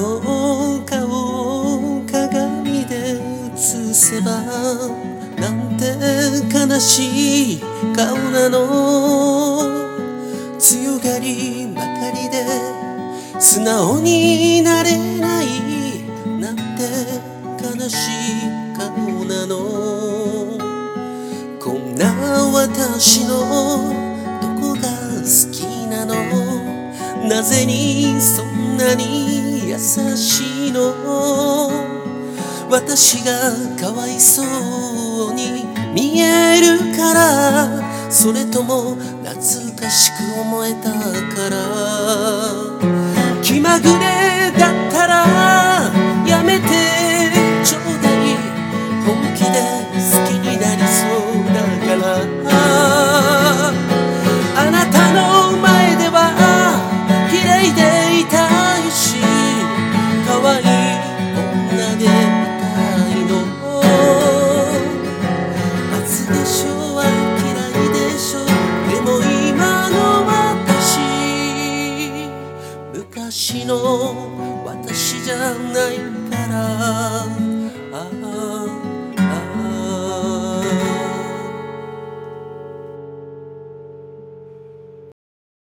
の顔を鏡で映せばなんて悲しい顔なの。強がりばかりで素直になれないなんて悲しい顔なの。こんな私のどこが好きなの。なぜにそんなに優しいの。私がかわいそうに見えるから、それとも懐かしく思えたから。気まぐれだったらやめてちょうだい。本気で好きになりそうだから。あなたの前では綺麗でいたいし、可愛い女でいたいの。初でしょは嫌いでしょ。でも今の私、昔の私じゃないから。